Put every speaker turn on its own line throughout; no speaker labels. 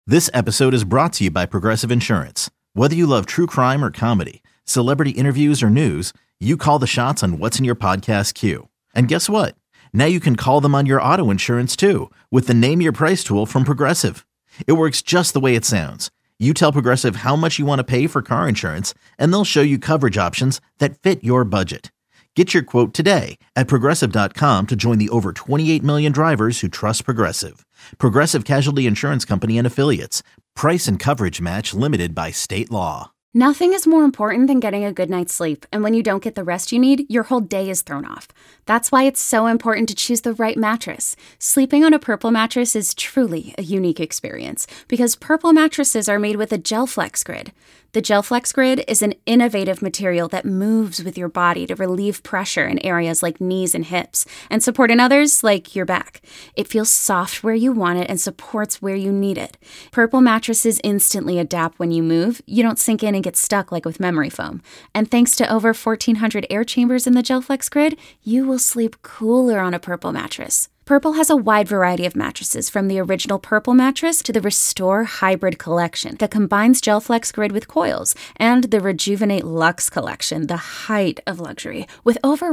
This episode is brought to you by Progressive Insurance. Whether you love true crime or comedy, celebrity interviews or news, you call the shots on what's in your podcast queue. And guess what? Now you can call them on your auto insurance too with the Name Your Price tool from Progressive. It works just the way it sounds. You tell Progressive how much you want to pay for car insurance, and they'll show you coverage options that fit your budget. Get your quote today at Progressive.com to join the over 28 million drivers who trust Progressive. Progressive Casualty Insurance Company and Affiliates. Price and coverage match limited by state law.
Nothing is more important than getting a good night's sleep, and when you don't get the rest you need, your whole day is thrown off. That's why it's so important to choose the right mattress. Sleeping on a Purple mattress is truly a unique experience because Purple mattresses are made with a GelFlex Grid. The GelFlex Grid is an innovative material that moves with your body to relieve pressure in areas like knees and hips and support in others like your back. It feels soft where you want it and supports where you need it. Purple mattresses instantly adapt when you move. You don't sink in and get stuck like with memory foam. And thanks to over 1,400 air chambers in the GelFlex Grid, you will sleep cooler on a Purple mattress. Purple has a wide variety of mattresses, from the original Purple mattress to the Restore Hybrid collection that combines GelFlex Grid with coils, and the Rejuvenate Luxe collection, the height of luxury, with over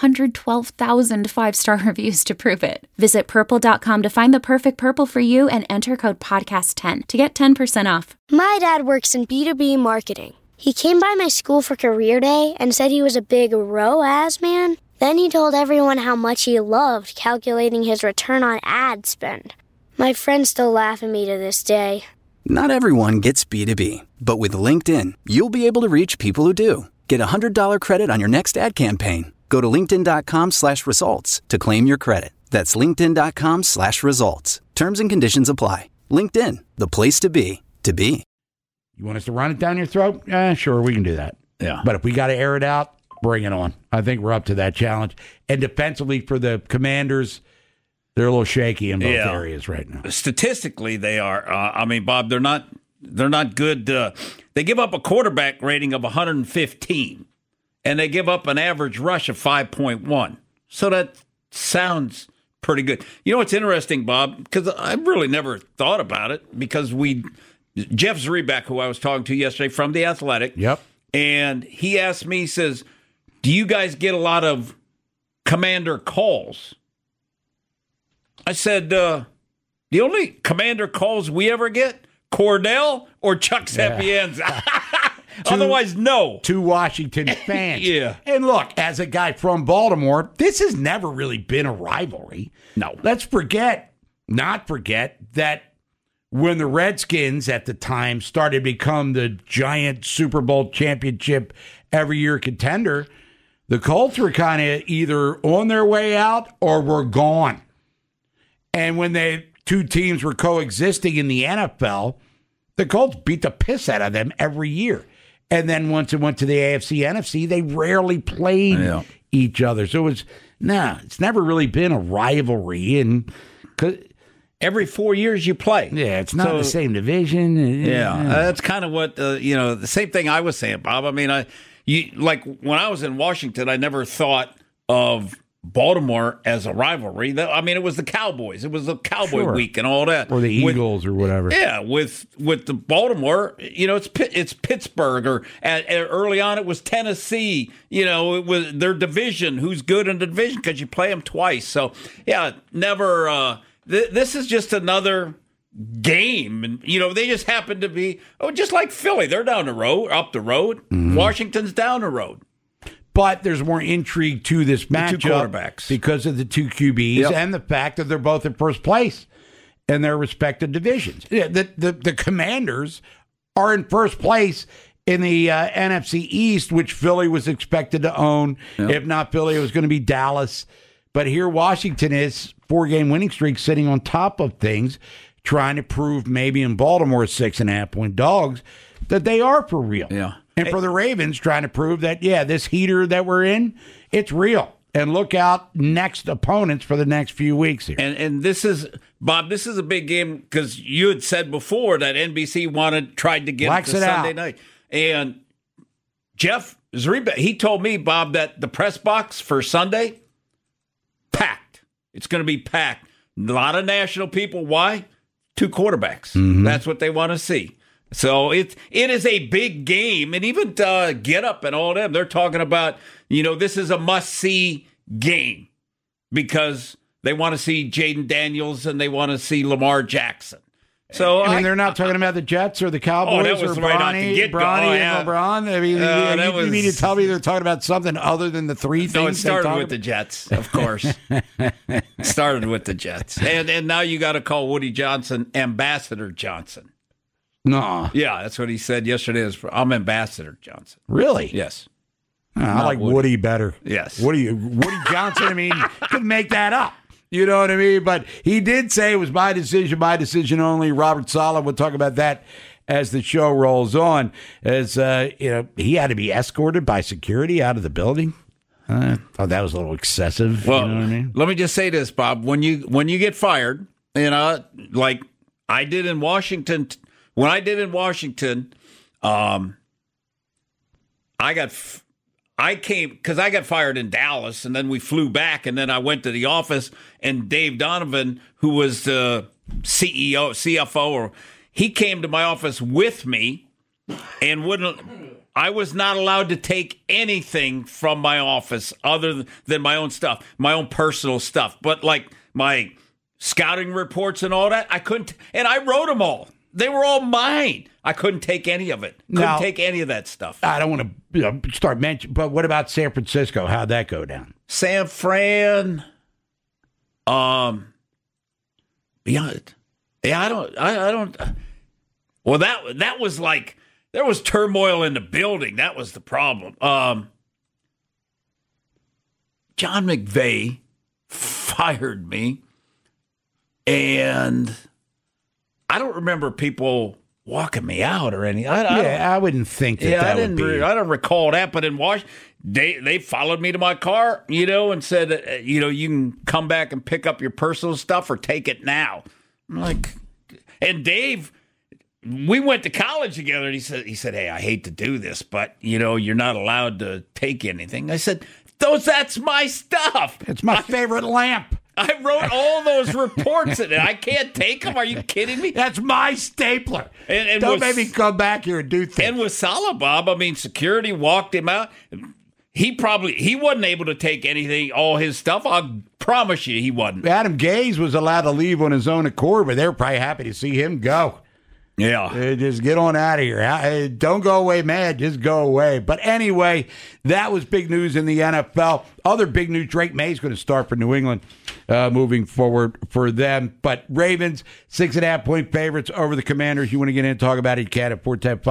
112,000 five-star reviews to prove it. Visit Purple.com to find the perfect Purple for you and enter code PODCAST10 to get 10% off.
My dad works in B2B marketing. He came by my school for career day and said he was a big ROAS man. Then he told everyone how much he loved calculating his return on ad spend. My friends still laugh at me to this day.
Not everyone gets B2B, but with LinkedIn, you'll be able to reach people who do. Get a $100 credit on your next ad campaign. Go to linkedin.com/results to claim your credit. That's linkedin.com/results. Terms and conditions apply. LinkedIn, the place to be, to be.
You want us to run it down your throat? Sure, we can do that.
Yeah.
But if we got to air it out, bring it on. I think we're up to that challenge. And defensively for the Commanders, they're a little shaky in both areas right now.
Statistically, they are. Bob, they're not good. They give up a quarterback rating of 115, and they give up an average rush of 5.1. So that sounds pretty good. You know what's interesting, Bob? Because I really never thought about it. Because Jeff Zrebiec, who I was talking to yesterday from The Athletic, and he asked me, he says, do you guys get a lot of Commander calls? I said, the only Commander calls we ever get, Cordell or Chuck Sapienza. Otherwise, no.
Two Washington fans.
Yeah.
And look, as a guy from Baltimore, this has never really been a rivalry.
No.
Let's not forget that when the Redskins at the time started to become the giant Super Bowl championship every year contender, the Colts were kind of either on their way out or were gone. And when the two teams were coexisting in the NFL, the Colts beat the piss out of them every year. And then once it went to the AFC, NFC, they rarely played each other. So it's never really been a rivalry. And
every 4 years you play.
Yeah, it's not the same division.
That's kind of what, the same thing I was saying, Bob. I mean, like when I was in Washington, I never thought of Baltimore as a rivalry. I mean, it was the Cowboys. It was the Cowboy week and all that.
Or the Eagles or whatever.
Yeah, with the Baltimore, it's Pittsburgh. Or early on, it was Tennessee. It was their division. Who's good in the division because you play them twice. So, never. This is just another game, and they just happen to be just like Philly. They're down the road, up the road. Mm-hmm. Washington's down the road.
But there's more intrigue to this matchup,
two quarterbacks,
because of the two QBs and the fact that they're both in first place in their respective divisions. The Commanders are in first place in the NFC East, which Philly was expected to own. Yep. If not Philly, it was going to be Dallas. But here Washington is, 4-game winning streak, sitting on top of things, trying to prove maybe in Baltimore 6.5-point dogs that they are for real.
Yeah.
And for the Ravens, trying to prove that, this heater that we're in, it's real. And look out next opponents for the next few weeks here.
And this is, Bob, this is a big game because you had said before that NBC tried to get it to Sunday night. And Jeff Zrebiec, he told me, Bob, that the press box for Sunday, packed. It's going to be packed. A lot of national people. Why? two quarterbacks. That's what they want to see. So it is a big game. And even Get Up and all them, they're talking about, this is a must-see game because they want to see Jaden Daniels and they want to see Lamar Jackson. So
they're not talking about the Jets or the Cowboys
that was
or
right
Bronny and LeBron. I mean, you need to tell me they're talking about something other than the three things.
No, it started with the Jets, of course. Started with the Jets, and now you got to call Woody Johnson Ambassador Johnson.
No,
yeah, that's what he said yesterday. I'm Ambassador Johnson.
Really?
Yes.
I like Woody better.
Yes.
Woody Johnson. I mean, could make that up. You know what I mean? But he did say it was my decision only. Robert Saleh, we'll talk about that as the show rolls on. As he had to be escorted by security out of the building. I thought that was a little excessive.
Well,
you know what I mean?
Let me just say this, Bob. When you get fired, like I did in Washington. When I did in Washington, I came because I got fired in Dallas, and then we flew back, and then I went to the office, and Dave Donovan, who was the CFO, he came to my office with me, and I was not allowed to take anything from my office other than my own stuff, my own personal stuff, but like my scouting reports and all that, I couldn't, and I wrote them all. They were all mine. I couldn't take any of it. Couldn't take any of that stuff.
I don't want to start mentioning, but what about San Francisco? How'd that go down?
San Fran, beyond. Yeah, I don't. Well, that was like there was turmoil in the building. That was the problem. John McVay fired me, and I don't remember people walking me out or anything.
I wouldn't think that would be.
I don't recall that, but in Washington, they followed me to my car, and said, you can come back and pick up your personal stuff or take it now. I'm like, and Dave, we went to college together, and he said, hey, I hate to do this, but, you're not allowed to take anything. I said, that's my stuff.
It's my favorite lamp.
I wrote all those reports in it. I can't take them. Are you kidding me?
That's my stapler.
And
don't make me come back here and do things.
And with Saleh, Bob, security walked him out. He wasn't able to take anything, all his stuff. I promise you he wasn't.
Adam Gase was allowed to leave on his own accord, but they were probably happy to see him go.
Yeah.
Just get on out of here. Don't go away mad. Just go away. But anyway, that was big news in the NFL. Other big news, Drake May's going to start for New England moving forward for them. But Ravens, 6.5-point favorites over the Commanders. You want to get in and talk about it, you can at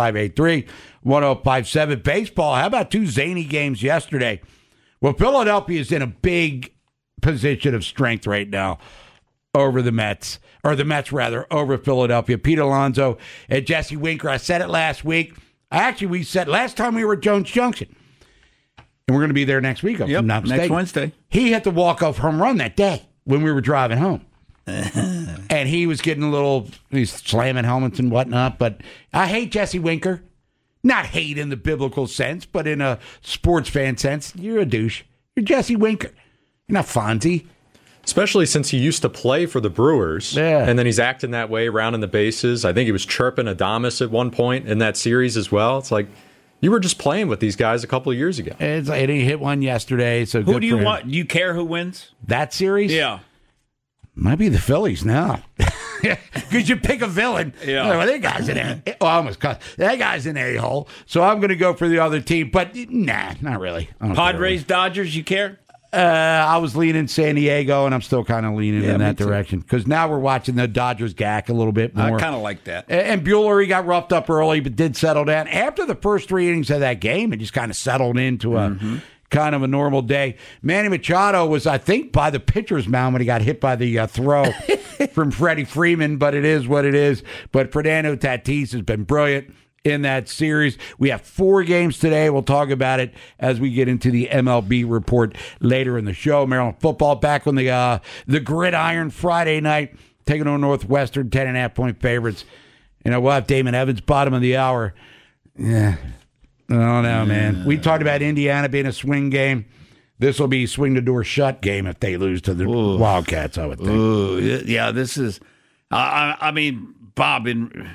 410-583-1057. Baseball, how about two zany games yesterday? Well, Philadelphia is in a big position of strength right now over the Mets. Or the Mets, rather, over Philadelphia. Pete Alonso and Jesse Winker. I said it last week. We said last time we were at Jones Junction. And we're going to be there next week.
Yep, next Wednesday.
He had the walk-off home run that day when we were driving home. And he was getting he's slamming helmets and whatnot. But I hate Jesse Winker. Not hate in the biblical sense, but in a sports fan sense. You're a douche. You're Jesse Winker. You're not Fonzie.
Especially since he used to play for the Brewers, and then he's acting that way, rounding the bases. I think he was chirping Adames at one point in that series as well. It's like you were just playing with these guys a couple of years ago.
And he hit one yesterday. So
who do you want? Do you care who wins
that series?
Yeah,
might be the Phillies now. Because you pick a villain.
Yeah,
well, that guy's that guy's an a-hole. So I'm going to go for the other team. But nah, not really.
Padres, Dodgers. You care?
I was leaning San Diego, and I'm still kind of leaning in that direction. Because now we're watching the Dodgers gack a little bit more.
I kind of like that.
And Buehler, he got roughed up early, but did settle down. After the first 3 innings of that game, it just kind of settled into a kind of a normal day. Manny Machado was, I think, by the pitcher's mound when he got hit by the throw from Freddie Freeman, but it is what it is. But Fernando Tatis has been brilliant in that series. We have 4 games today. We'll talk about it as we get into the MLB report later in the show. Maryland football back on the gridiron Friday night, taking on Northwestern, 10.5-point favorites. We'll have Damon Evans, bottom of the hour. Yeah, I don't know, man. We talked about Indiana being a swing game. This will be swing the door shut game if they lose to the Wildcats, I would think.
Yeah, this is. I mean, Bob,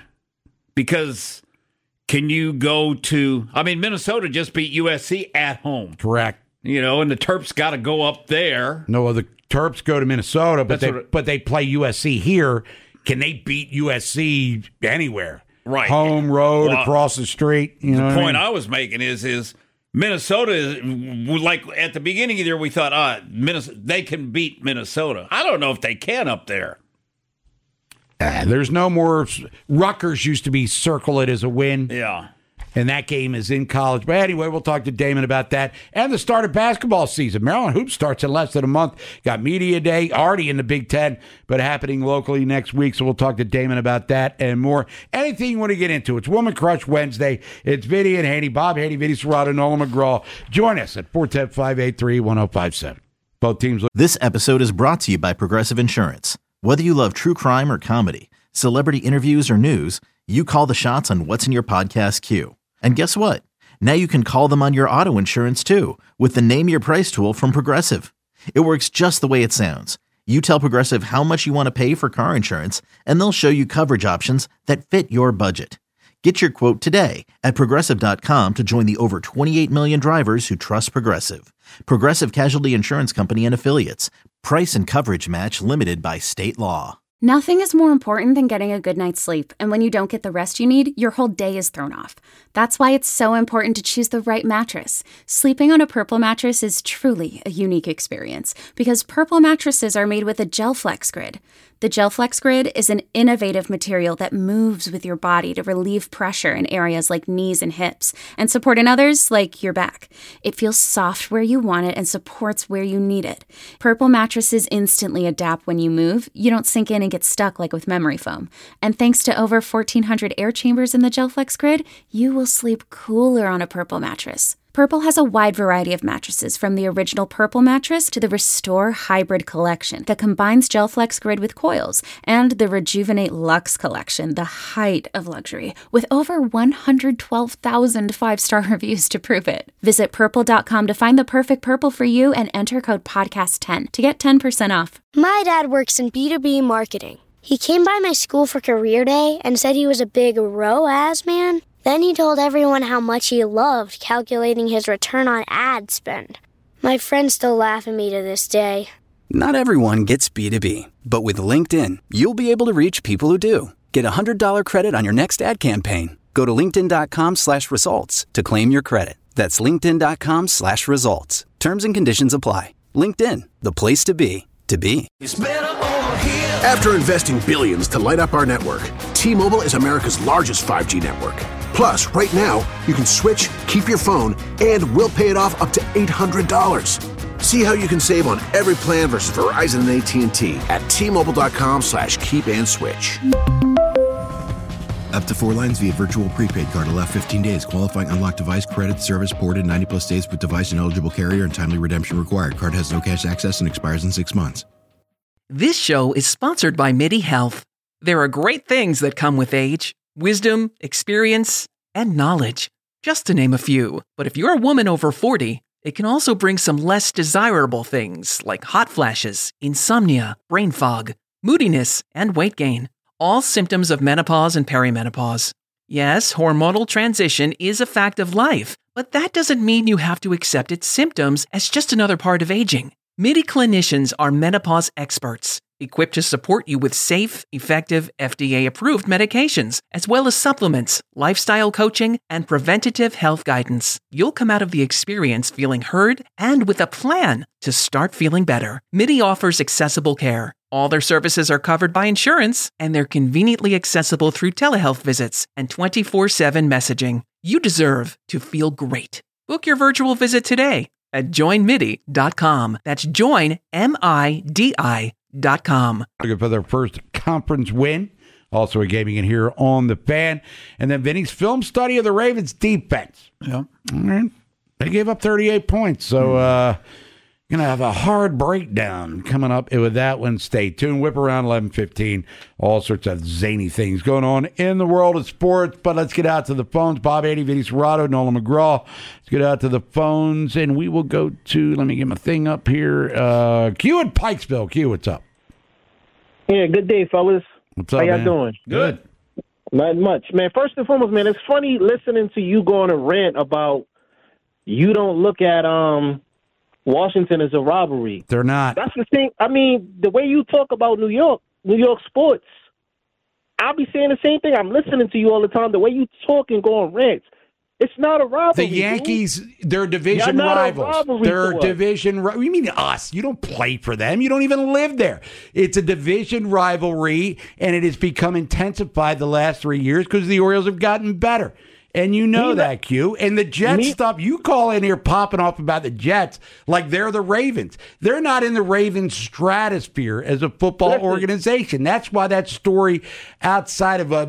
because can you go to? I mean, Minnesota just beat USC at home.
Correct.
You know, and the Terps got to go up there.
No, the Terps go to Minnesota, but they play USC here. Can they beat USC anywhere?
Right.
Home, road, across the street. You know
the point I was making is Minnesota is like at the beginning of the year we thought they can beat Minnesota. I don't know if they can up there.
There's no more. Rutgers used to be circle it as a win.
Yeah.
And that game is in college. But anyway, we'll talk to Damon about that. And the start of basketball season. Maryland Hoops starts in less than a month. Got Media Day already in the Big Ten, but happening locally next week. So we'll talk to Damon about that and more. Anything you want to get into. It's Woman Crush Wednesday. It's Vinny and Haney. Bob Haney, Vinny Serrato, Nolan McGraw. Join us at 410-583-1057. Both teams.
This episode is brought to you by Progressive Insurance. Whether you love true crime or comedy, celebrity interviews or news, you call the shots on what's in your podcast queue. And guess what? Now you can call them on your auto insurance too with the Name Your Price tool from Progressive. It works just the way it sounds. You tell Progressive how much you want to pay for car insurance, and they'll show you coverage options that fit your budget. Get your quote today at Progressive.com to join the over 28 million drivers who trust Progressive. Progressive Casualty Insurance Company and Affiliates. Price and coverage match limited by state law.
Nothing is more important than getting a good night's sleep, and when you don't get the rest you need, your whole day is thrown off. That's why it's so important to choose the right mattress. Sleeping on a Purple mattress is truly a unique experience, because Purple mattresses are made with a GelFlex Grid. The GelFlex Grid is an innovative material that moves with your body to relieve pressure in areas like knees and hips, and support in others like your back. It feels soft where you want it and supports where you need it. Purple mattresses instantly adapt when you move. You don't sink in and get stuck like with memory foam. And thanks to over 1,400 air chambers in the GelFlex Grid, you will sleep cooler on a Purple mattress. Purple has a wide variety of mattresses, from the original Purple mattress to the Restore Hybrid collection that combines GelFlex Grid with coils, and the Rejuvenate Luxe collection, the height of luxury, with over 112,000 five-star reviews to prove it. Visit Purple.com to find the perfect Purple for you and enter code PODCAST10 to get 10% off.
My dad works in B2B marketing. He came by my school for career day and said he was a big ROAS man. Then he told everyone how much he loved calculating his return on ad spend. My friends still laugh at me to this day.
Not everyone gets B2B, but with LinkedIn, you'll be able to reach people who do. Get a $100 credit on your next ad campaign. Go to linkedin.com/results to claim your credit. That's linkedin.com/results. Terms and conditions apply. LinkedIn, the place to be, to be.
After investing billions to light up our network, T-Mobile is America's largest 5G network. Plus, right now, you can switch, keep your phone, and we'll pay it off up to $800. See how you can save on every plan versus Verizon and AT&T at T-Mobile.com/keep-and-switch.
Up to 4 lines via virtual prepaid card. Allow 15 days. Qualifying unlocked device credit service ported 90+ days with device and eligible carrier and timely redemption required. Card has no cash access and expires in 6 months.
This show is sponsored by MIDI Health. There are great things that come with age. Wisdom, experience, and knowledge, just to name a few. But if you're a woman over 40, it can also bring some less desirable things like hot flashes, insomnia, brain fog, moodiness, and weight gain. All symptoms of menopause and perimenopause. Yes, hormonal transition is a fact of life, but that doesn't mean you have to accept its symptoms as just another part of aging. MIDI clinicians are menopause experts, equipped to support you with safe, effective, FDA-approved medications, as well as supplements, lifestyle coaching, and preventative health guidance. You'll come out of the experience feeling heard and with a plan to start feeling better. MIDI offers accessible care. All their services are covered by insurance, and they're conveniently accessible through telehealth visits and 24/7 messaging. You deserve to feel great. Book your virtual visit today at joinmidi.com. That's joinmidi.com.
Looking for their first conference win. Also a gaming in here on the Fan. And then Vinny's film study of the Ravens defense.
Yeah.
All right. They gave up 38 points. So going to have a hard breakdown coming up with that one. Stay tuned. Whip around 11:15. All sorts of zany things going on in the world of sports. But let's get out to the phones. Bob Haney, Vinny Serrato, Nolan McGraw. Let's get out to the phones, and we will go to, let me get my thing up here, Q in Pikesville. Q, what's up?
Yeah, good day, fellas.
What's up,
How y'all
man?
doing?
Good.
Not much, man. First and foremost, man, it's funny listening to you go on a rant about you don't look at Washington as a rivalry.
They're not.
That's the thing. I mean, the way you talk about New York sports, I'll be saying the same thing. I'm listening to you all the time. The way you talk and go on rants, it's not a rivalry.
The Yankees, they're division
You're not a
rivals.
rivalry
They're
to us.
division. You mean us? You don't play for them. You don't even live there. It's a division rivalry, and it has become intensified the last 3 years because the Orioles have gotten better. And you know that, Q. And the Jets stuff, you call in here popping off about the Jets like they're the Ravens. They're not in the Ravens stratosphere as a football organization. That's why that story outside of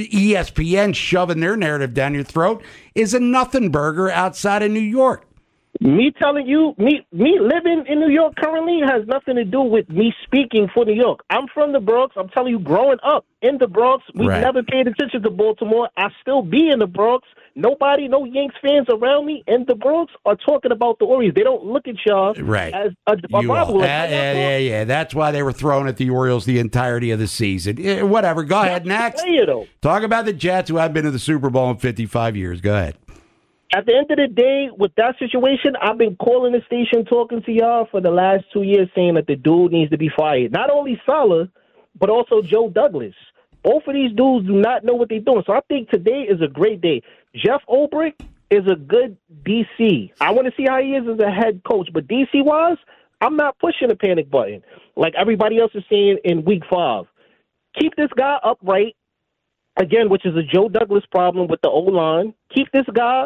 ESPN shoving their narrative down your throat is a nothing burger outside of New York.
Me telling you, me living in New York currently has nothing to do with me speaking for New York. I'm from the Bronx. I'm telling you, growing up in the Bronx, we never paid attention to Baltimore. I still be in the Bronx. Nobody, no Yanks fans around me in the Bronx are talking about the Orioles. They don't look at y'all as a rival.
Yeah. That's why they were throwing at the Orioles the entirety of the season. Whatever. Go ahead. Next. Talk about the Jets, who have been to the Super Bowl in 55 years. Go ahead.
At the end of the day, with that situation, I've been calling the station, talking to y'all for the last 2 years, saying that the dude needs to be fired. Not only Saleh, but also Joe Douglas. Both of these dudes do not know what they're doing. So I think today is a great day. Jeff Ulbrich is a good DC. I want to see how he is as a head coach. But DC-wise, I'm not pushing the panic button like everybody else is saying in Week 5. Keep this guy upright, again, which is a Joe Douglas problem with the O-line. Keep this guy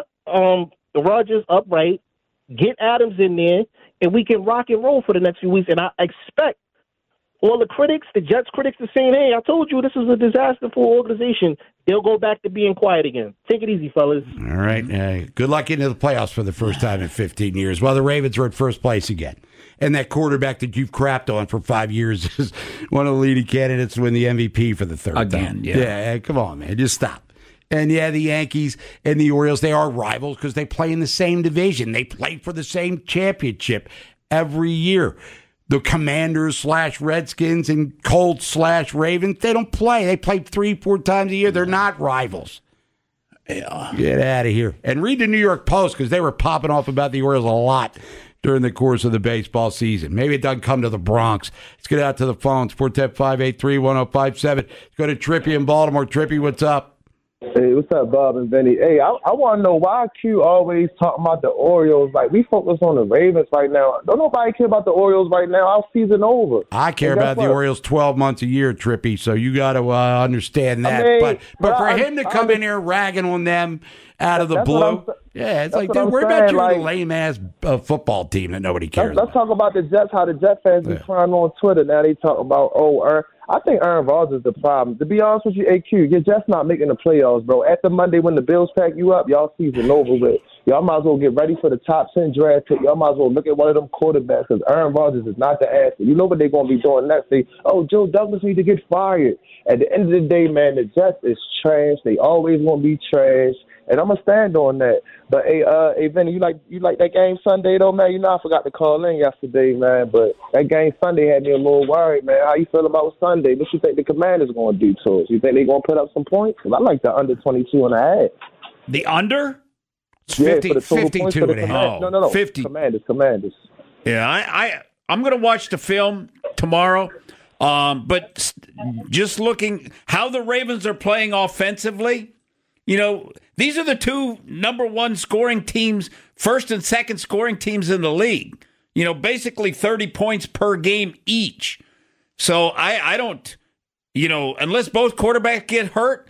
Rodgers upright, get Adams in there, and we can rock and roll for the next few weeks. And I expect all the critics, the Jets critics, are saying, hey, I told you this is a disaster for our organization. They'll go back to being quiet again. Take it easy, fellas.
All right. Good luck into the playoffs for the first time in 15 years. Well, the Ravens are at first place again. And that quarterback that you've crapped on for 5 years is one of the leading candidates to win the MVP for the third time. Yeah, come on, man. Just stop. And, the Yankees and the Orioles, they are rivals because they play in the same division. They play for the same championship every year. The Commanders / Redskins and Colts / Ravens, they don't play. They play 3-4 times a year. They're not rivals. Yeah. Get out of here. And read the New York Post because they were popping off about the Orioles a lot during the course of the baseball season. Maybe it doesn't come to the Bronx. Let's get out to the phones. 410-583-1057. Let's go to Trippy in Baltimore. Trippy, what's up?
Hey, what's up, Bob and Benny? Hey, I want to know why Q always talking about the Orioles. Like, we focus on the Ravens right now. Don't nobody care about the Orioles right now. Our season over.
I care about the Orioles 12 months a year, Trippy, so you got to understand that. But for him to come in here ragging on them out of the blue, it's like, dude, worry about your lame-ass football team that nobody cares
Let's talk about the Jets, how the Jet fans be crying on Twitter. Now they talk about, I think Aaron Rodgers is the problem. To be honest with you, AQ, you're just not making the playoffs, bro. After Monday when the Bills pack you up, y'all season over with. Y'all might as well get ready for the top 10 draft pick. Y'all might as well look at one of them quarterbacks because Aaron Rodgers is not the answer. You know what they're going to be doing next? Joe Douglas need to get fired. At the end of the day, man, the Jets is trash. They always going to be trash. And I'm going to stand on that. But, hey, Vinny, you like that game Sunday, though, man? You know, I forgot to call in yesterday, man. But that game Sunday had me a little worried, man. How you feel about Sunday? What you think the Commanders going to do to us? You think they're going to put up some points? Because I like the under 22.5.
The under?
It's
52 and a half.
No.
50.
Commanders.
Yeah, I'm going to watch the film tomorrow. But just looking how the Ravens are playing offensively, these are the two number one scoring teams, first and second scoring teams in the league. Basically 30 points per game each. So I don't, unless both quarterbacks get hurt,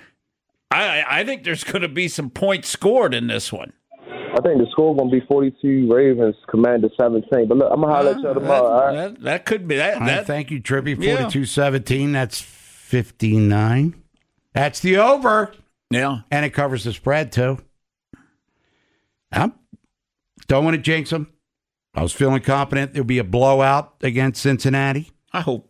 I think there's going to be some points scored in this one.
I think the score going to be 42 Ravens, Commanders 17. But look, I'm going to holler at you tomorrow. All right?
That could be that.
Thank you, Trippy. 42-17. That's 59. That's the over.
Yeah.
And it covers the spread, too. Don't want to jinx them. I was feeling confident there'll be a blowout against Cincinnati.
I hope.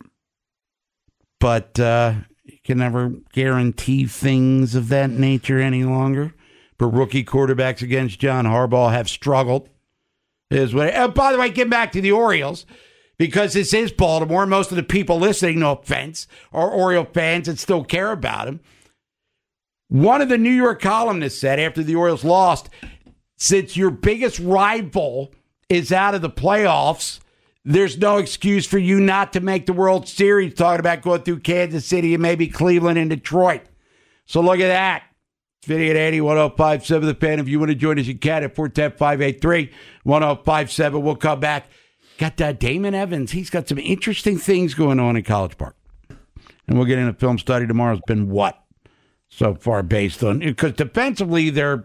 But you can never guarantee things of that nature any longer. But rookie quarterbacks against John Harbaugh have struggled. By the way, getting back to the Orioles, because this is Baltimore. Most of the people listening, no offense, are Oriole fans and still care about him. One of the New York columnists said after the Orioles lost, since your biggest rival is out of the playoffs, there's no excuse for you not to make the World Series, talking about going through Kansas City and maybe Cleveland and Detroit. So look at that. It's Vinny at 80-1057 The Fan. If you want to join us, you can at 410-583-1057. We'll come back. Got Damon Evans. He's got some interesting things going on in College Park. And we'll get into film study tomorrow. It's been what so far based on, because defensively they're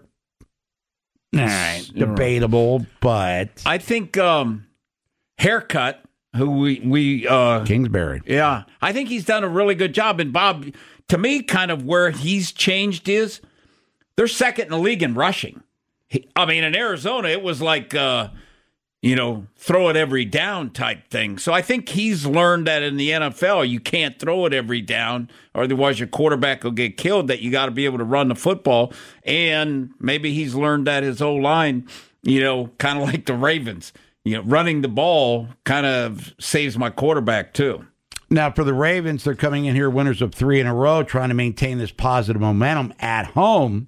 debatable, but
I think Haircut, who we
Kingsbury.
Yeah, I think he's done a really good job. And Bob, to me, kind of where he's changed is they're second in the league in rushing. In Arizona, it was like, throw it every down type thing. So I think he's learned that in the NFL, you can't throw it every down, or otherwise your quarterback will get killed, that you got to be able to run the football. And maybe he's learned that his O-line, kind of like the Ravens. Running the ball kind of saves my quarterback, too.
Now, for the Ravens, they're coming in here winners of 3 in a row, trying to maintain this positive momentum at home.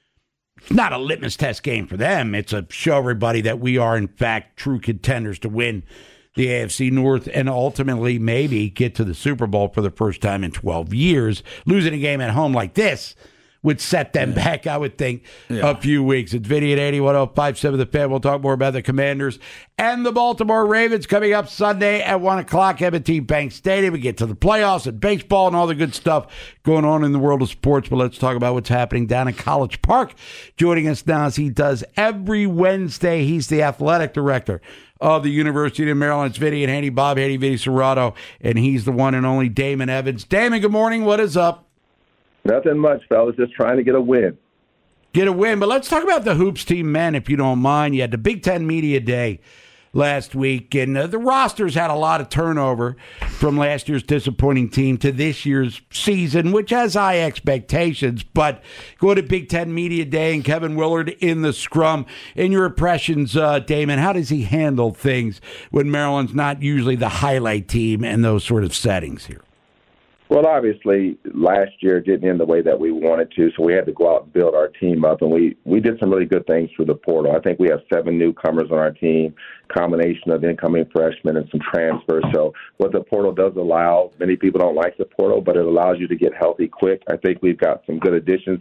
It's not a litmus test game for them. It's a show everybody that we are, in fact, true contenders to win the AFC North and ultimately maybe get to the Super Bowl for the first time in 12 years. Losing a game at home like this would set them back, I would think, a few weeks. It's Vinny at 80-1057 The Fan. We'll talk more about the Commanders and the Baltimore Ravens coming up Sunday at 1 o'clock, M&T Bank Stadium. We get to the playoffs and baseball and all the good stuff going on in the world of sports. But let's talk about what's happening down in College Park. Joining us now, as he does every Wednesday, he's the athletic director of the University of Maryland. It's Vinny and Handy Bob, Handy Vinny Serrato, and he's the one and only Damon Evans. Damon, good morning. What is up?
Nothing much, fellas. Just trying to get a win.
Get a win. But let's talk about the Hoops team men, if you don't mind. You had the Big Ten Media Day last week, and the rosters had a lot of turnover from last year's disappointing team to this year's season, which has high expectations. But go to Big Ten Media Day and Kevin Willard in the scrum. In your impressions, Damon, how does he handle things when Maryland's not usually the highlight team in those sort of settings here?
Well, obviously, last year didn't end the way that we wanted to, so we had to go out and build our team up, and we did some really good things through the portal. I think we have 7 newcomers on our team, combination of incoming freshmen and some transfers. So what the portal does allow, many people don't like the portal, but it allows you to get healthy quick. I think we've got some good additions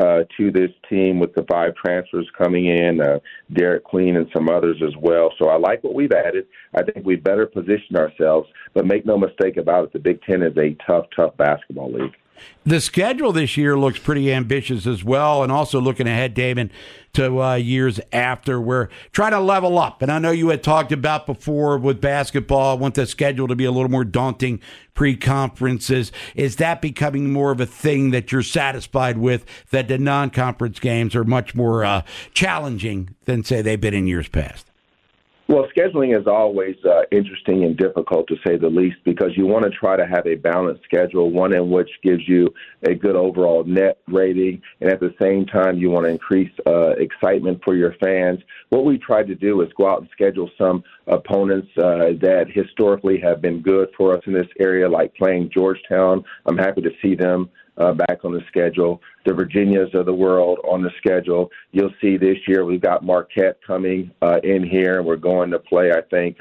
to this team with the 5 transfers coming in, Derek Queen and some others as well. So I like what we've added. I think we've better positioned ourselves, but make no mistake about it, the Big Ten is a tough basketball league.
The schedule this year looks pretty ambitious as well, and also looking ahead, Damon, to years after. We're trying to level up, and I know you had talked about before with basketball, want the schedule to be a little more daunting pre-conferences. Is that becoming more of a thing that you're satisfied with, that the non-conference games are much more challenging than, say, they've been in years past?
Well, scheduling is always interesting and difficult, to say the least, because you want to try to have a balanced schedule, one in which gives you a good overall net rating, and at the same time you want to increase excitement for your fans. What we tried to do is go out and schedule some opponents that historically have been good for us in this area, like playing Georgetown. I'm happy to see them back on the schedule. The Virginias of the world on the schedule. You'll see this year we've got Marquette coming in here, and we're going to play, I think,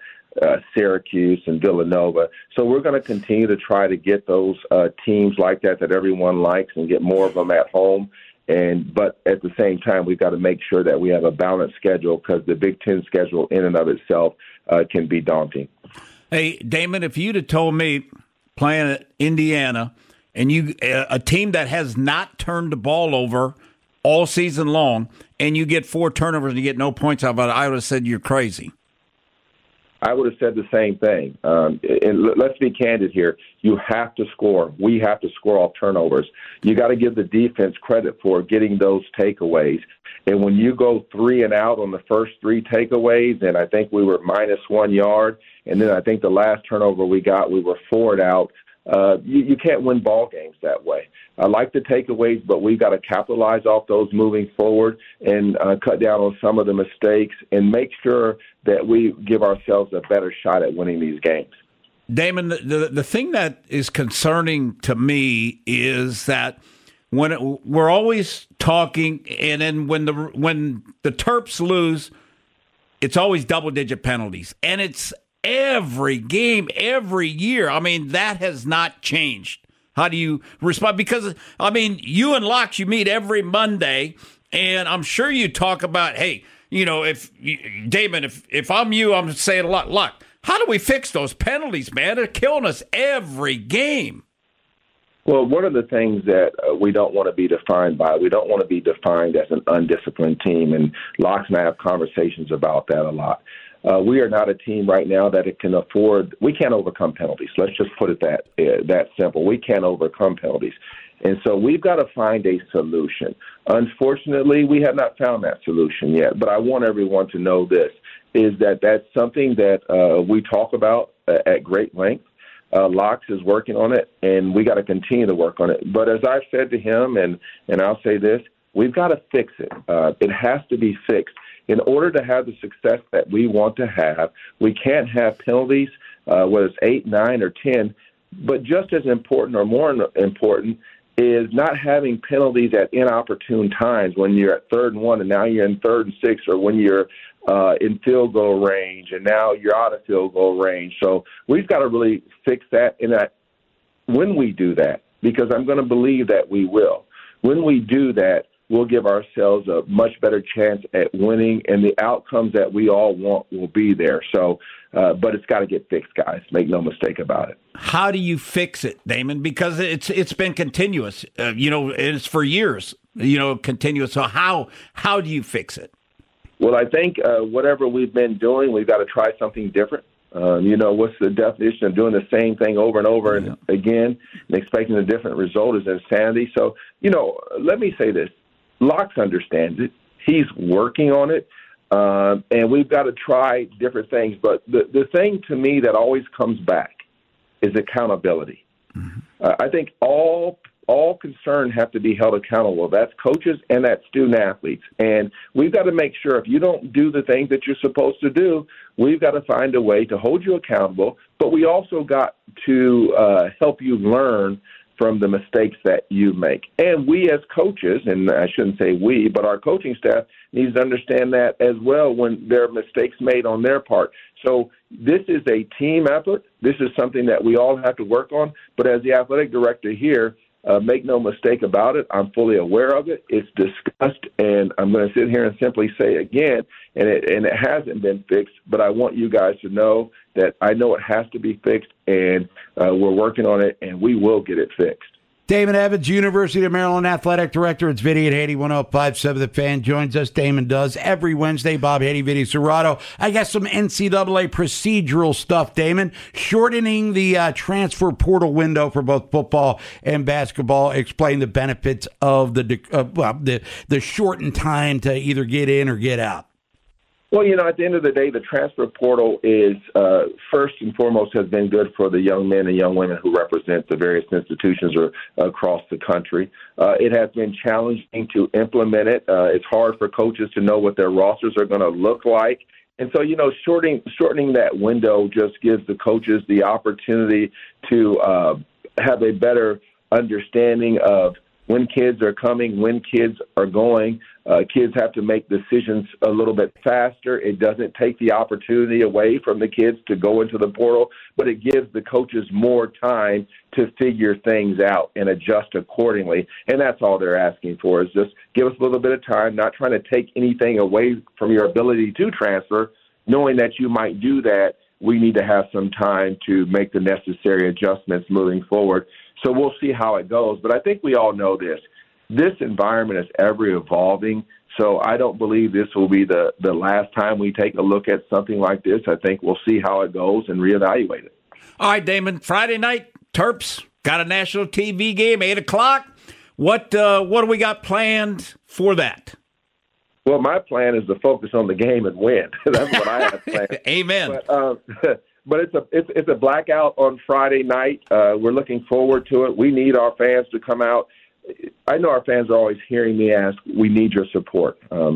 Syracuse and Villanova. So we're going to continue to try to get those teams like that everyone likes and get more of them at home. But at the same time, we've got to make sure that we have a balanced schedule, because the Big Ten schedule in and of itself can be daunting.
Hey, Damon, if you'd have told me playing at Indiana, and you a team that has not turned the ball over all season long, and you get 4 turnovers and you get no points out of it, I would have said you're crazy.
I would have said the same thing. And let's be candid here. You have to score. We have to score off turnovers. You got to give the defense credit for getting those takeaways. And when you go 3 and out on the first 3 takeaways, and I think we were -1 yard, and then I think the last turnover we got, we were 4 and out. you can't win ball games that way. I like the takeaways, but we've got to capitalize off those moving forward and cut down on some of the mistakes and make sure that we give ourselves a better shot at winning these games.
Damon, the thing that is concerning to me is that we're always talking, and then when the Terps lose, it's always double-digit penalties, and it's every game, every year. I mean, that has not changed. How do you respond? Because, I mean, you and Locke, you meet every Monday, and I'm sure you talk about, hey, you know, Damon, if I'm you, I'm saying a lot, Locke, how do we fix those penalties, man? They're killing us every game.
Well, one of the things that we don't want to be defined by, we don't want to be defined as an undisciplined team, and Locke and I have conversations about that a lot. We are not a team right now that it can afford. We can't overcome penalties. Let's just put it that simple. We can't overcome penalties. And so we've got to find a solution. Unfortunately, we have not found that solution yet. But I want everyone to know this, is that that's something that we talk about at great length. Locke is working on it, and we got to continue to work on it. But as I've said to him, and I'll say this, we've got to fix it. It has to be fixed. In order to have the success that we want to have, we can't have penalties, whether it's 8, 9, or 10. But just as important or more important is not having penalties at inopportune times when you're at 3rd and 1 and now you're in 3rd and 6, or when you're in field goal range and now you're out of field goal range. So we've got to really fix that. And that when we do that, because I'm going to believe that we will, when we do that, we'll give ourselves a much better chance at winning, and the outcomes that we all want will be there. So, but it's got to get fixed, guys. Make no mistake about it.
How do you fix it, Damon? Because it's been continuous. It's for years. Continuous. So how do you fix it?
Well, I think whatever we've been doing, we've got to try something different. What's the definition of doing the same thing over and over and again and expecting a different result is insanity. So, let me say this. Locke understands it. He's working on it. And we've got to try different things. But the thing to me that always comes back is accountability. Mm-hmm. I think all concerned have to be held accountable. That's coaches and that's student athletes. And we've got to make sure if you don't do the things that you're supposed to do, we've got to find a way to hold you accountable. But we also got to help you learn from the mistakes that you make. And we as coaches, and I shouldn't say we, but our coaching staff needs to understand that as well when there are mistakes made on their part. So this is a team effort. This is something that we all have to work on. But as the athletic director here, make no mistake about it, I'm fully aware of it. It's discussed, and I'm going to sit here and simply say again, and it hasn't been fixed, but I want you guys to know that I know it has to be fixed, and we're working on it, and we will get it fixed.
Damon Evans, University of Maryland Athletic Director. It's Vinny at Haiti 105.7 The Fan joins us. Damon does every Wednesday. Bob Haiti, Vinny Serrato. I got some NCAA procedural stuff, Damon. Shortening the transfer portal window for both football and basketball. Explain the benefits of the shortened time to either get in or get out.
Well, at the end of the day, the transfer portal is first and foremost has been good for the young men and young women who represent the various institutions across the country. It has been challenging to implement it. It's hard for coaches to know what their rosters are going to look like. And so, shortening that window just gives the coaches the opportunity to have a better understanding of when kids are coming, when kids are going. Kids have to make decisions a little bit faster. It doesn't take the opportunity away from the kids to go into the portal, but it gives the coaches more time to figure things out and adjust accordingly. And that's all they're asking for, is just give us a little bit of time, not trying to take anything away from your ability to transfer, knowing that you might do that. We need to have some time to make the necessary adjustments moving forward. So we'll see how it goes. But I think we all know this. This environment is ever evolving, so I don't believe this will be the last time we take a look at something like this. I think we'll see how it goes and reevaluate it.
All right, Damon, Friday night, Terps got a national TV game, 8 o'clock. What do we got planned for that?
Well, my plan is to focus on the game and win. That's what I have planned.
Amen.
But it's a blackout on Friday night. We're looking forward to it. We need our fans to come out. I know our fans are always hearing me ask, we need your support.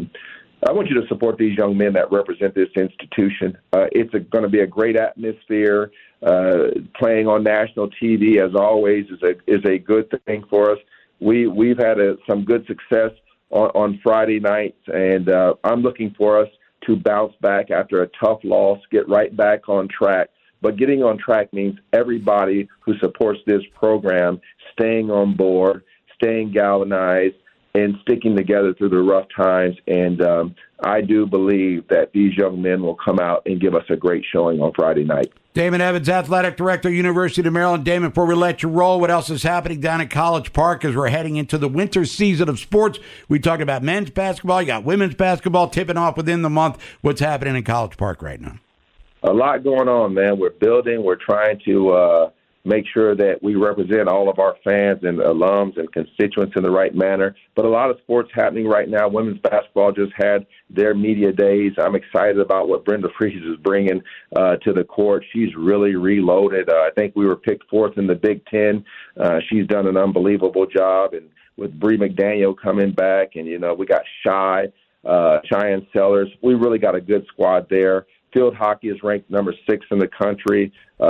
I want you to support these young men that represent this institution. It's going to be a great atmosphere. Playing on national TV, as always, is a good thing for us. We've had some good success on Friday nights, and I'm looking for us to bounce back after a tough loss, get right back on track. But getting on track means everybody who supports this program staying on board, staying galvanized, and sticking together through the rough times. And I do believe that these young men will come out and give us a great showing on Friday night.
Damon Evans, Athletic Director, University of Maryland. Damon, before we let you roll, what else is happening down at College Park as we're heading into the winter season of sports? We talked about men's basketball. You got women's basketball tipping off within the month. What's happening in College Park right now?
A lot going on, man. We're building. We're trying to make sure that we represent all of our fans and alums and constituents in the right manner. But a lot of sports happening right now. Women's basketball just had their media days. I'm excited about what Brenda Frese is bringing to the court. She's really reloaded. I think we were picked fourth in the Big Ten. She's done an unbelievable job. And with Bree McDaniel coming back, and, we got Cheyenne Sellers. We really got a good squad there. Field hockey is ranked number 6 in the country,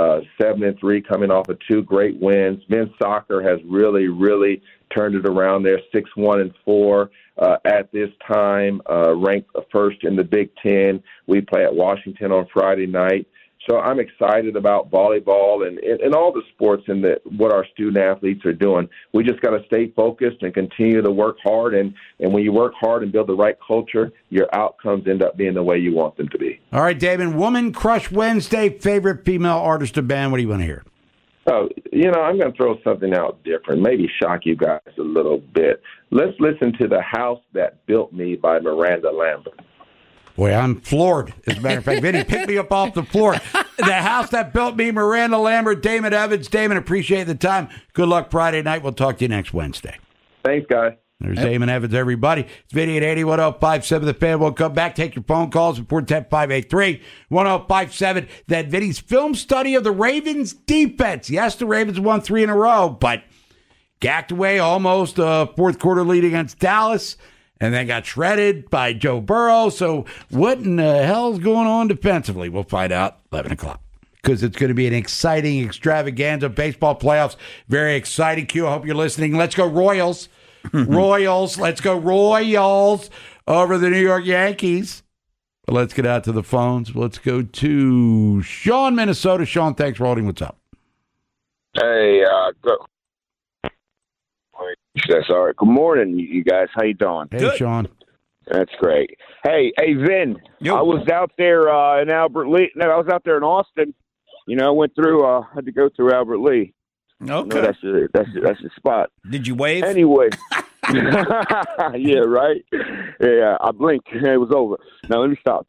7-3 coming off of 2 great wins. Men's soccer has really, really turned it around. They're 6-1-4 at this time, ranked first in the Big Ten. We play at Washington on Friday night. So I'm excited about volleyball and all the sports and what our student athletes are doing. We just got to stay focused and continue to work hard. And when you work hard and build the right culture, your outcomes end up being the way you want them to be.
All right, Damon, Woman Crush Wednesday, favorite female artist or band. What do you want to hear?
Oh, I'm going to throw something out different, maybe shock you guys a little bit. Let's listen to The House That Built Me by Miranda Lambert.
Boy, I'm floored. As a matter of fact, Vinny picked me up off the floor. The House That Built Me, Miranda Lambert, Damon Evans. Damon, appreciate the time. Good luck Friday night. We'll talk to you next Wednesday.
Thanks, guys.
There's Damon Evans, everybody. It's Vinny at 81057 The Fan. We'll come back, take your phone calls at 410-583-1057. That Vinny's film study of the Ravens defense. Yes, the Ravens won 3 in a row, but gacked away almost a fourth quarter lead against Dallas. And then got shredded by Joe Burrow. So what in the hell's going on defensively? We'll find out 11 o'clock. Because it's going to be an exciting extravaganza. Baseball playoffs, very exciting. Q, I hope you're listening. Let's go Royals. Royals. Let's go Royals over the New York Yankees. But let's get out to the phones. Let's go to Sean, Minnesota. Sean, thanks for holding. What's up?
Hey, good. That's all right. Good morning, you guys. How you doing?
Hey, good. Sean.
That's great. Hey, Vin. Yo. I was out there in Albert Lee. No, I was out there in Austin. I went through. Had to go through Albert Lee.
Okay,
that's the spot.
Did you wave?
Anyway. Yeah, right. Yeah, I blinked. It was over. Now let me stop.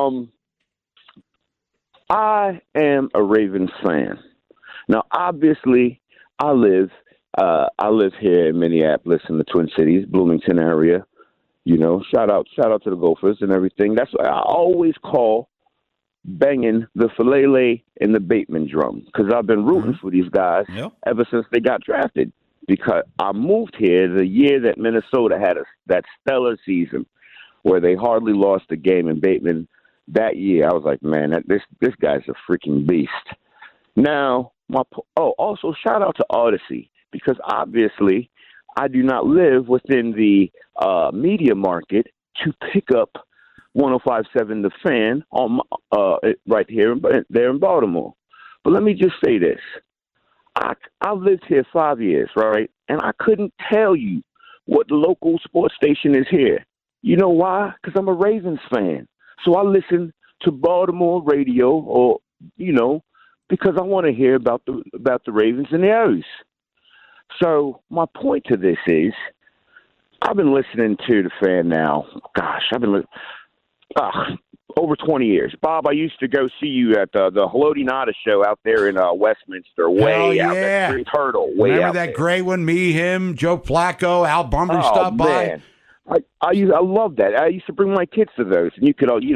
I am a Ravens fan. Now, obviously, I live here in Minneapolis in the Twin Cities, Bloomington area. Shout out to the Gophers and everything. That's why I always call banging the Falele and the Bateman drum, because I've been rooting for these guys ever since they got drafted. Because I moved here the year that Minnesota had that stellar season where they hardly lost a game, and Bateman that year, I was like, man, this guy's a freaking beast. Now, also shout out to Odyssey, because obviously I do not live within the media market to pick up 105.7 The Fan on right there in Baltimore. But let me just say this. I've lived here 5 years, right? And I couldn't tell you what the local sports station is here. You know why? Because I'm a Ravens fan. So I listen to Baltimore radio, or because I want to hear about the Ravens and the O's. So my point to this is, I've been listening to The Fan now. Gosh, I've been over 20 years. Bob, I used to go see you at the Haloti Ngata show out there in Westminster, way out there. Turtle, way
Remember
out
that
there.
great one? Me, him, Joe Flacco, Al Bunbury stopped by.
I love that. I used to bring my kids to those, and you could all, you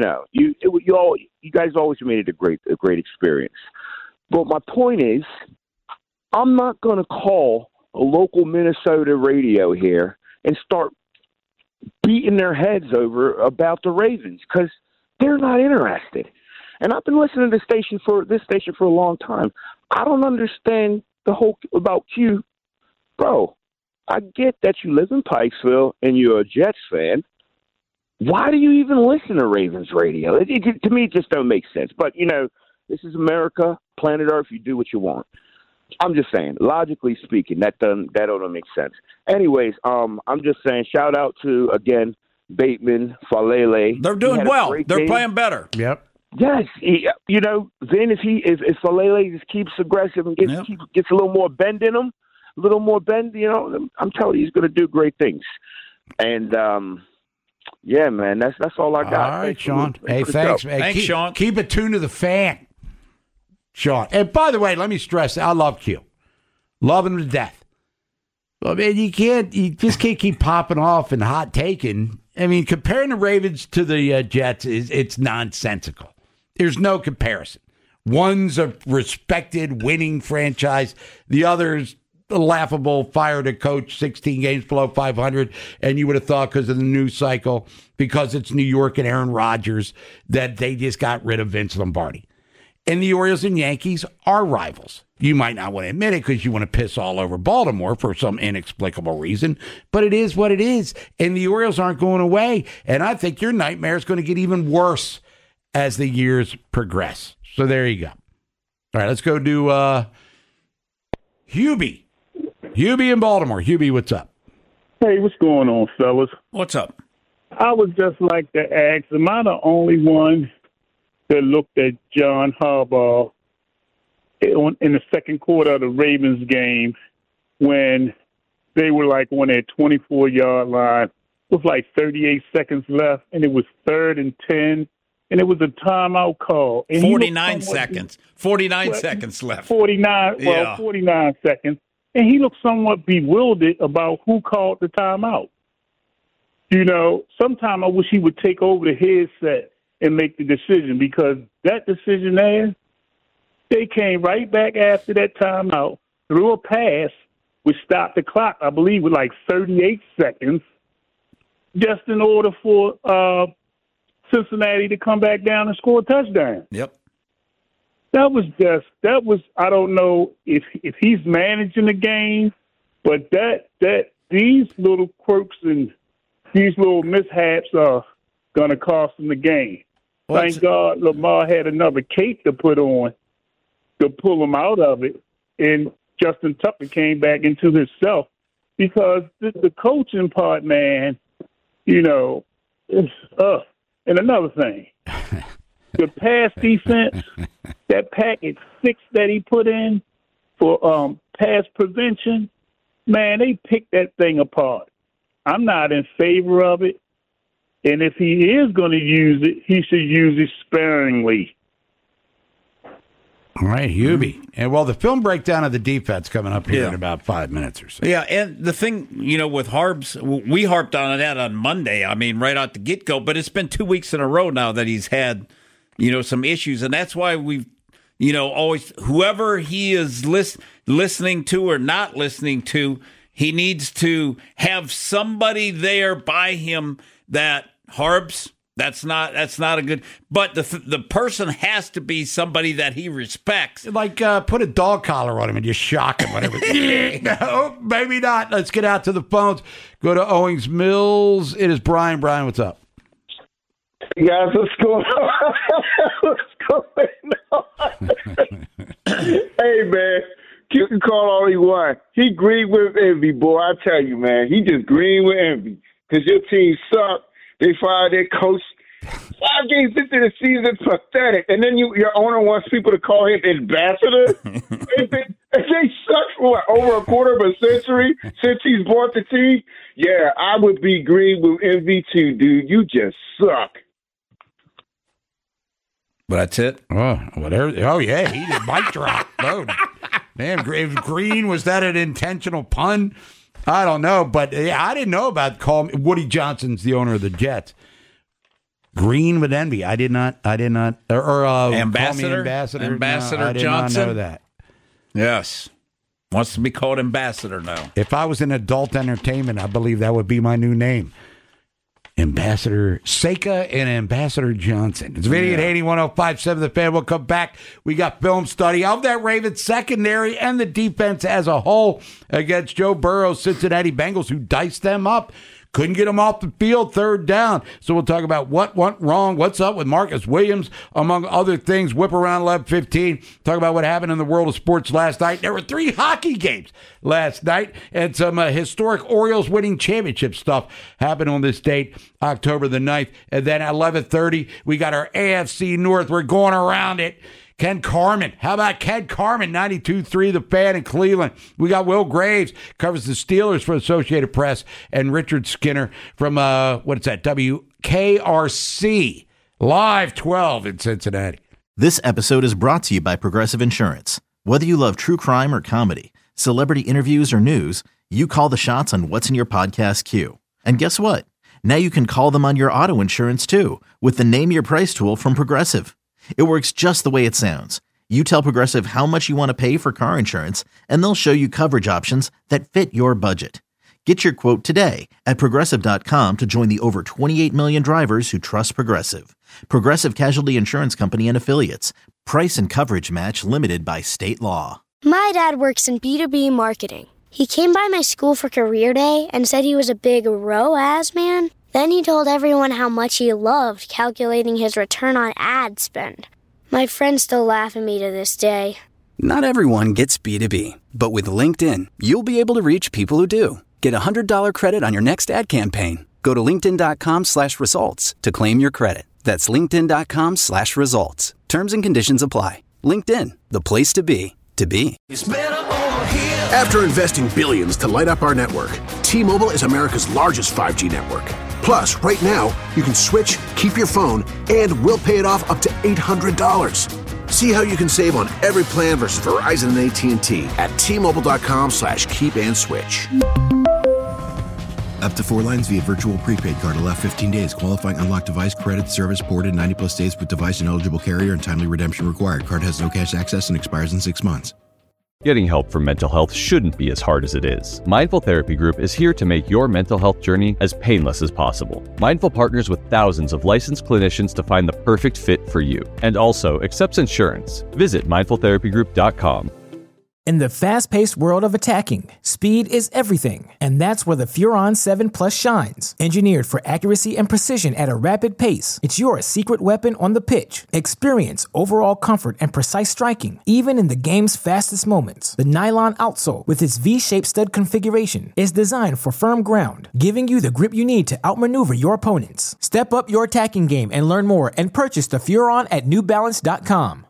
guys always made it a great experience. But my point is, I'm not going to call a local Minnesota radio here and start beating their heads about the Ravens because they're not interested. And I've been listening to this station for a long time. I don't understand the whole about Q, bro. I get that you live in Pikesville and you're a Jets fan. Why do you even listen to Ravens radio? To me, it just don't make sense. But, this is America, planet Earth. You do what you want. I'm just saying, logically speaking, that don't make sense. Anyways, I'm just saying, shout out to, again, Bateman, Falele.
They're doing well. They're playing better.
Yep.
Yes, then if Falele just keeps aggressive and gets a little more bend in him, I'm telling you, he's going to do great things. And yeah, man, that's all I got.
All right, Sean. Hey, thanks, man.
Thanks, Sean.
Keep it tuned to the fan, Sean. And by the way, let me stress, I love Q, love him to death. I mean, you just can't keep popping off and hot taking. I mean, comparing the Ravens to the Jets it's nonsensical. There's no comparison. One's a respected, winning franchise. The other's a laughable, fired a coach 16 games below 500, and you would have thought because of the news cycle, because it's New York and Aaron Rodgers, that they just got rid of Vince Lombardi. And the Orioles and Yankees are rivals. You might not want to admit it because you want to piss all over Baltimore for some inexplicable reason, but it is what it is. And the Orioles aren't going away. And I think your nightmare is going to get even worse as the years progress. So there you go. All right, let's go to Hubie. Hubie in Baltimore. Hubie, what's up?
Hey, what's going on, fellas?
What's up?
I would just like to ask, am I the only one that looked at John Harbaugh in the second quarter of the Ravens game when they were like on their 24-yard line with like 38 seconds left, and it was 3rd and 10, and it was a timeout call. And
49 seconds. 49 seconds left.
49 seconds. And he looked somewhat bewildered about who called the timeout. Sometime I wish he would take over the headset and make the decision, because that decision there, they came right back after that timeout, threw a pass, which stopped the clock, I believe, with like 38 seconds, just in order for Cincinnati to come back down and score a touchdown.
Yep.
That was I don't know if he's managing the game, but that these little quirks and these little mishaps are going to cost him the game. Thank God Lamar had another cape to put on to pull him out of it, and Justin Tucker came back into himself, because the coaching part, man, it's And another thing, the pass defense, that package 6 that he put in for pass prevention, man, they picked that thing apart. I'm not in favor of it. And if he is going to use it, he should use it sparingly.
All right, Hubie. And well, the film breakdown of the defense coming up here in about 5 minutes or so.
Yeah, and the thing, with Harbs, we harped on that on Monday. I mean, right out the get-go. But it's been 2 weeks in a row now that he's had, some issues. And that's why we've, always, whoever he is listening to or not listening to, he needs to have somebody there by him that Harbs. That's not a good. But the person has to be somebody that he respects.
Like put a dog collar on him and just shock him. Whatever. No, maybe not. Let's get out to the phones. Go to Owings Mills. It is Brian. Brian, what's up?
Hey guys, what's going on? Hey man, you can call all he wants. He green with envy, boy. I tell you, man, he just green with envy because your team sucked. They fired their coach. 5 games into the season, pathetic. And then your owner wants people to call him ambassador. they suck for over a quarter of a century since he's bought the team. Yeah, I would be green with envy too, dude. You just suck.
But that's it.
Oh, whatever. Oh yeah, he did mic drop. Oh, man, Green, was that an intentional pun? I don't know, but I didn't know about Woody Johnson's the owner of the Jets. Green with envy. I did not. Or
Ambassador
No, I did
Johnson.
not know that.
Yes, wants to be called Ambassador now.
If I was in adult entertainment, I believe that would be my new name. Ambassador Seika and Ambassador Johnson. It's Vinny at 81.057 The Fan. We'll come back. We got film study of that Ravens secondary and the defense as a whole against Joe Burrow's Cincinnati Bengals, who diced them up. Couldn't get them off the field, third down. So we'll talk about what went wrong, what's up with Marcus Williams, among other things. Whip around 11:15. Talk about what happened in the world of sports last night. There were 3 hockey games last night, and some historic Orioles winning championship stuff happened on this date, October the 9th. And then at 11:30, we got our AFC North. We're going around it. Ken Carman. How about Ken Carman, 92.3 The Fan in Cleveland. We got Will Graves, covers the Steelers for Associated Press, and Richard Skinner from, WKRC, Live 12 in Cincinnati.
This episode is brought to you by Progressive Insurance. Whether you love true crime or comedy, celebrity interviews or news, you call the shots on what's in your podcast queue. And guess what? Now you can call them on your auto insurance too, with the Name Your Price tool from Progressive. It works just the way it sounds. You tell Progressive how much you want to pay for car insurance, and they'll show you coverage options that fit your budget. Get your quote today at Progressive.com to join the over 28 million drivers who trust Progressive. Progressive Casualty Insurance Company and Affiliates. Price and coverage match limited by state law.
My dad works in B2B marketing. He came by my school for career day and said he was a big ROAS man. Then he told everyone how much he loved calculating his return on ad spend. My friends still laugh at me to this day.
Not everyone gets B2B, but with LinkedIn, you'll be able to reach people who do. Get a $100 credit on your next ad campaign. Go to linkedin.com/results to claim your credit. That's linkedin.com/results. Terms and conditions apply. LinkedIn, the place to be, to be.
After investing billions to light up our network, T-Mobile is America's largest 5G network. Plus, right now, you can switch, keep your phone, and we'll pay it off up to $800. See how you can save on every plan versus Verizon and AT&T at T-Mobile.com/keep and switch.
Up to 4 lines via virtual prepaid card. Allow 15 days. Qualifying unlocked device credit. Service ported 90-plus days with device and eligible carrier and timely redemption required. Card has no cash access and expires in 6 months.
Getting help for mental health shouldn't be as hard as it is. Mindful Therapy Group is here to make your mental health journey as painless as possible. Mindful partners with thousands of licensed clinicians to find the perfect fit for you, and also accepts insurance. Visit mindfultherapygroup.com.
In the fast-paced world of attacking, speed is everything, and that's where the Furon 7 Plus shines. Engineered for accuracy and precision at a rapid pace, it's your secret weapon on the pitch. Experience overall comfort and precise striking, even in the game's fastest moments. The nylon outsole, with its V-shaped stud configuration, is designed for firm ground, giving you the grip you need to outmaneuver your opponents. Step up your attacking game and learn more and purchase the Furon at NewBalance.com.